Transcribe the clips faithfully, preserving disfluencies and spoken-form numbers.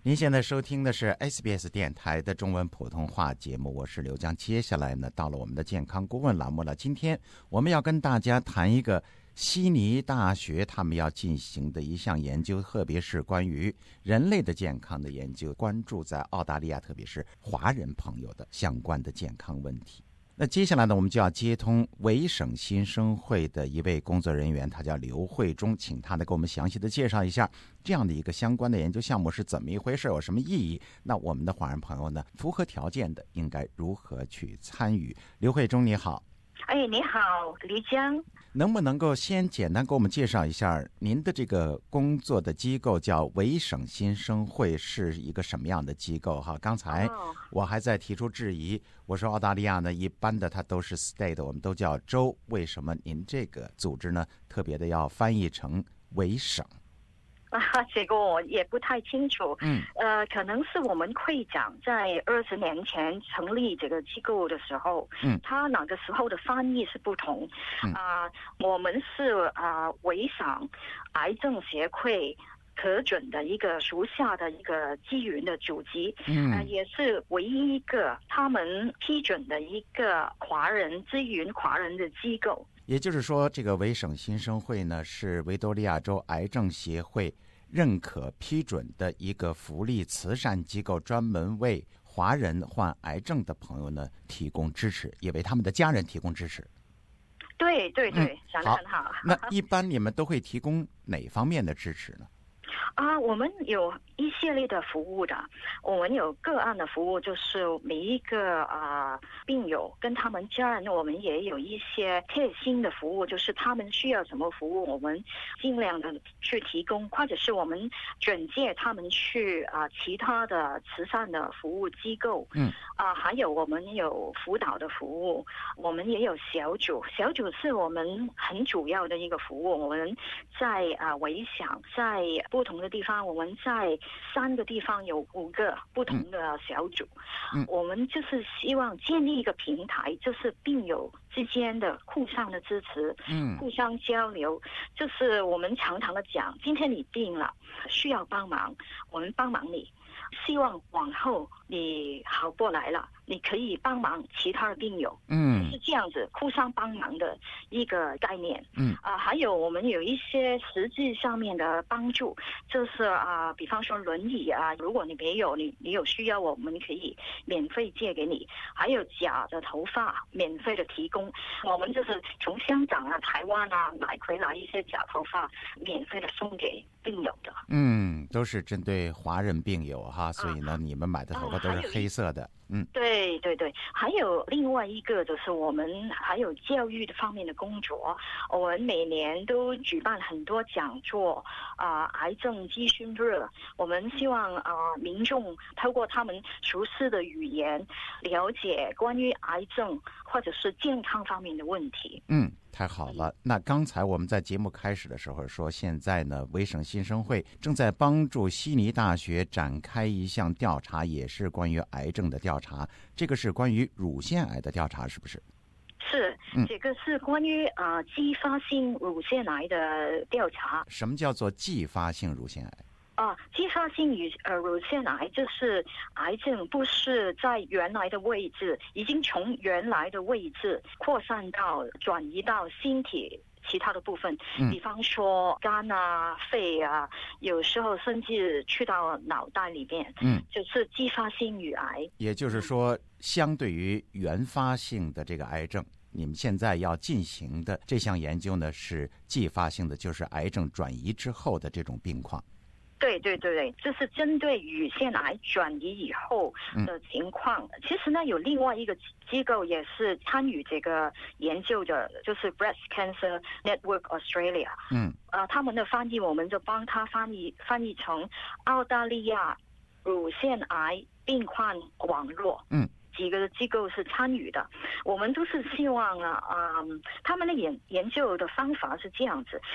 您现在收听的是 S B S 电台的中文普通话节目，我是刘江。接下来呢，到了我们的健康顾问栏目了。今天我们要跟大家谈一个悉尼大学他们要进行的一项研究，特别是关于人类的健康的研究，关注在澳大利亚特别是华人朋友的相关的健康问题。那接下来呢，我们就要接通维省新生会的一位工作人员，他叫刘慧忠，请他呢给我们详细的介绍一下这样的一个相关的研究项目是怎么一回事，有什么意义。那我们的华人朋友呢，符合条件的应该如何去参与？刘慧忠你好。 哎，你好，黎江。 能不能够先简单给我们介绍一下您的这个工作的机构叫维省新生会是一个什么样的机构？哈，刚才我还在提出质疑，我说澳大利亚呢一般的它都是 state， 我们都叫州，为什么您这个组织呢特别的要翻译成维省？ 啊，这个我也不太清楚。 嗯， 呃，可能是我们会长在二十年前成立这个机构的时候， 嗯， 他那个时候的翻译是不同。啊、呃，我们是啊维省癌症协会核准的一个属下的一个基源的组织，嗯、呃，也是唯一一个他们批准的一个华人支援华人的机构。 也就是说，这个维省新生会呢，是维多利亚州癌症协会认可批准的一个福利慈善机构，专门为华人患癌症的朋友呢提供支持，也为他们的家人提供支持。 对对对，讲得很好。 那一般你们都会提供哪方面的支持呢？ 啊，我们有一系列的服务的，我们有个案的服务，就是每一个啊、呃、病友跟他们家人，我们也有一些贴心的服务，就是他们需要什么服务，我们尽量的去提供，或者是我们转介他们去啊、呃、其他的慈善的服务机构， 嗯， 啊、呃，还有我们有辅导的服务，我们也有小组，小组是我们很主要的一个服务，我们在啊维省在不同的地方，我们在三个地方有五个不同的小组， 嗯， 我们就是希望建立一个平台，就是病友之间的互相的支持， 嗯， 互相交流，就是我们常常的讲，今天你病了，需要帮忙，我们帮忙你，希望往后你好过来了，你可以帮忙其他的病友， 嗯， 是这样子互相帮忙的一个概念。 嗯， 啊、呃，还有我们有一些实际上面的帮助，就是啊、呃，比方说轮椅啊，如果你没有，你你有需要，我们可以免费借给你。还有假的头发免费的提供，我们就是从香港啊、台湾啊买回来一些假头发，免费的送给病友的。 嗯，都是针对华人病友哈，所以呢，啊、你们买的头发都是黑色的。嗯， 对对对，还有另外一个就是我们还有教育的方面的工作，我们每年都举办很多讲座啊、呃，癌症咨询日，我们希望啊、呃、民众透过他们熟悉的语言，了解关于癌症或者是健康方面的问题。 嗯。太好了，那刚才我们在节目开始的时候说，现在呢，维省新生会正在帮助悉尼大学展开一项调查，也是关于癌症的调查。这个是关于乳腺癌的调查，是不是？ 是，这个是关于啊、呃、继发性乳腺癌的调查。 什么叫做继发性乳腺癌？ 啊，继发性乳呃乳腺癌就是癌症不是在原来的位置，已经从原来的位置扩散到转移到身体其他的部分， 嗯、 比方说肝啊、肺啊，有时候甚至去到脑袋里面， 嗯， 就是继发性乳癌。 也就是说，相对于原发性的这个癌症，你们现在要进行的这项研究呢，是继发性的，就是癌症转移之后的这种病况。 对对对对，这是针对乳腺癌转移以后的情况。嗯、其实呢，有另外一个机构也是参与这个研究的，就是 Breast Cancer Network Australia。 嗯， 呃，他们的翻译我们就帮他翻译翻译成澳大利亚乳腺癌病患网络。 嗯。 几个机构是参与的，我们都是希望啊，嗯，他们的研研究的方法是这样子，他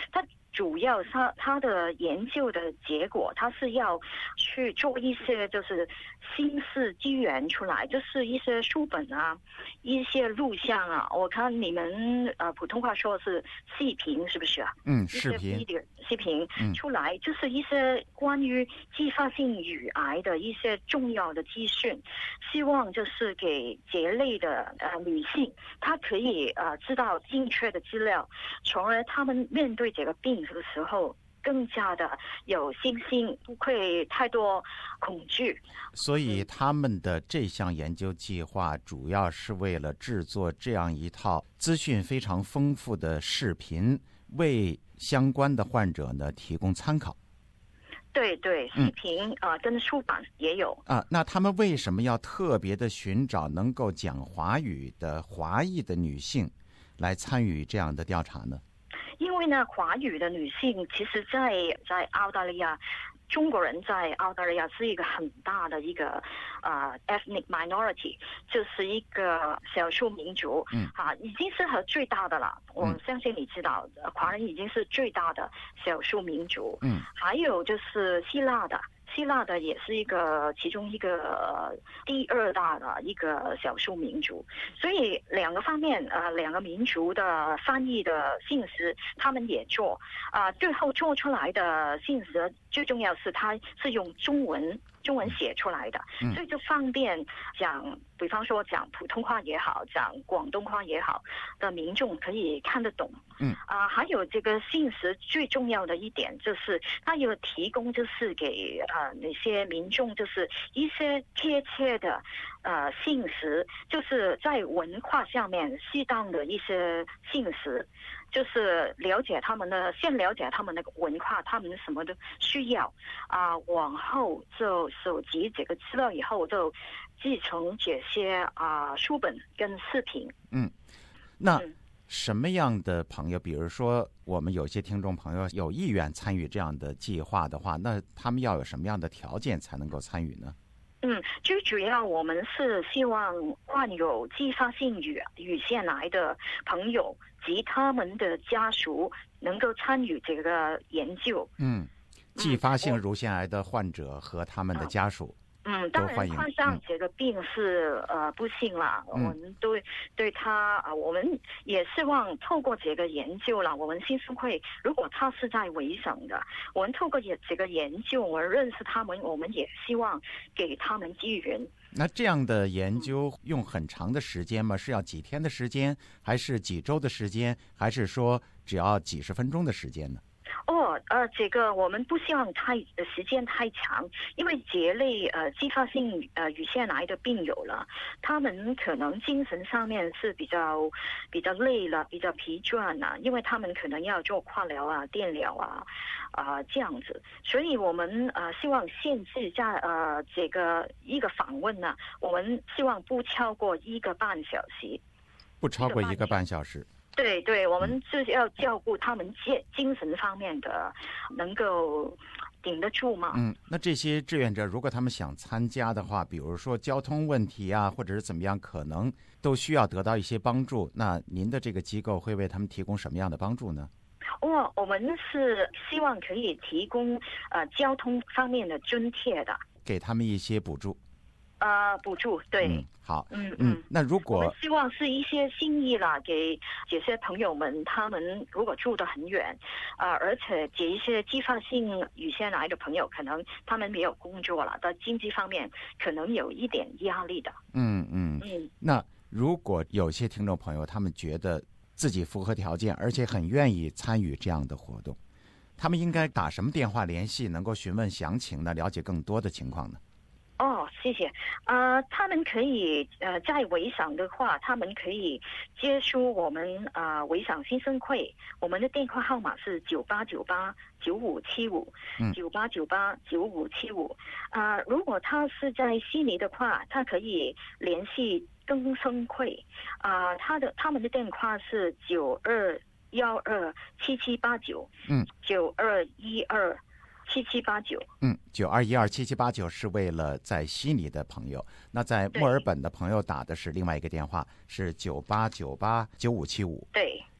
主要他他的研究的结果，他是要去做一些就是新式资源出来，就是一些书本啊，一些录像啊。我看你们呃普通话说是视频，是不是啊？ 嗯，视频， 一些视频嗯出来，就是一些关于继发性乳癌的一些重要的资讯，希望就是给这类的呃女性，她可以呃知道正确的资料，从而她们面对这个病的时候更加的有信心，不会太多恐惧。 所以他们的这项研究计划主要是为了制作这样一套资讯非常丰富的视频，为相关的患者呢提供参考。 对对，视频啊、嗯呃、跟书版也有啊。那他们为什么要特别的寻找能够讲华语的华裔的女性来参与这样的调查呢？ 因为呢，华语的女性其实在在澳大利亚，中国人在澳大利亚是一个很大的一个呃 ethnic minority， 就是一个少数民族， 嗯， 啊，已经是和最大的了。我相信你知道，华人已经是最大的少数民族。 嗯， 还有就是希腊的。希腊的也是一个其中一个、呃、第二大的一个少数民族，所以两个方面呃两个民族的翻译的信息他们也做啊、呃，最后做出来的信息最重要是它是用中文中文写出来的，所以就方便讲，比方说讲普通话也好，讲广东话也好的民众可以看得懂。 嗯啊、呃，还有这个信息最重要的一点就是，它有提供就是给呃那些民众就是一些贴切的呃信息，就是在文化上面适当的一些信息。就是了解他们的，先了解他们的文化，他们什么的需要啊、呃，往后就收集这个资料以后，就继承这些啊、呃、书本跟视频。 嗯，那什么样的朋友，比如说我们有些听众朋友有意愿参与这样的计划的话，那他们要有什么样的条件才能够参与呢？ 嗯，最主要我们是希望患有继发性乳乳腺癌的朋友及他们的家属能够参与这个研究。 嗯，继发性乳腺癌的患者和他们的家属。 嗯，当然患上这个病是、嗯、呃不幸了，我们对对他啊、呃，我们也希望透过这个研究了，我们新生会如果他是在维省的，我们透过也这个研究，我认识他们，我们也希望给他们资源。 那这样的研究用很长的时间吗？是要几天的时间，还是几周的时间，还是说只要几十分钟的时间呢？ 哦，呃，这个我们不希望太时间太长，因为这类呃继发性呃乳腺癌的病友了，他们可能精神上面是比较比较累了，比较疲倦了，因为他们可能要做化疗啊、电疗啊啊、呃、这样子，所以我们呃希望限制在呃这个一个访问呢，我们希望不超过一个半小时， 不超过一个半小时。 对对，我们是要照顾他们精精神方面的，能够顶得住吗？ 嗯，那这些志愿者如果他们想参加的话，比如说交通问题啊，或者是怎么样，可能都需要得到一些帮助。那您的这个机构会为他们提供什么样的帮助呢？ 哦，我们是希望可以提供呃交通方面的津贴的， 给他们一些补助。 呃，补助对、 嗯，好， 嗯嗯，那如果我们希望是一些心意啦，给这些朋友们，他们如果住得很远，呃，而且这一些继发性乳腺癌的朋友，可能他们没有工作了，在经济方面可能有一点压力的。 嗯嗯嗯，那如果有些听众朋友他们觉得自己符合条件，而且很愿意参与这样的活动，他们应该打什么电话联系，能够询问详情呢？了解更多的情况呢？ 哦，谢谢。呃，他们可以呃，在维省的话，他们可以接触我们呃维省新生会，我们的电话号码是九八九八九五七五，九八九八九五七五。啊，如果他是在悉尼的话，他可以联系更生会，啊、呃，他的他们的电话是九二幺二七七八九，嗯，九二一二。七七八九， 嗯，九二一二七七八九是为了在悉尼的朋友，那在墨尔本的朋友打的是另外一个电话，是九八九八九五七五。 对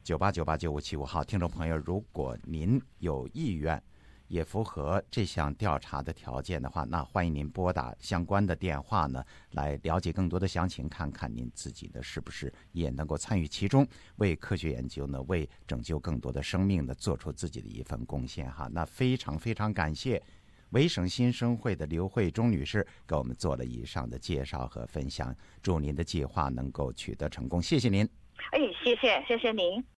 九八九八九五七五号。听众朋友，如果您有意愿也符合这项调查的条件的话，那欢迎您拨打相关的电话呢，来了解更多的详情，看看您自己呢是不是也能够参与其中，为科学研究呢，为拯救更多的生命呢，做出自己的一份贡献哈。那非常非常感谢维省新生会的刘慧忠女士给我们做了以上的介绍和分享，祝您的计划能够取得成功，谢谢您。 哎，谢谢，谢谢您。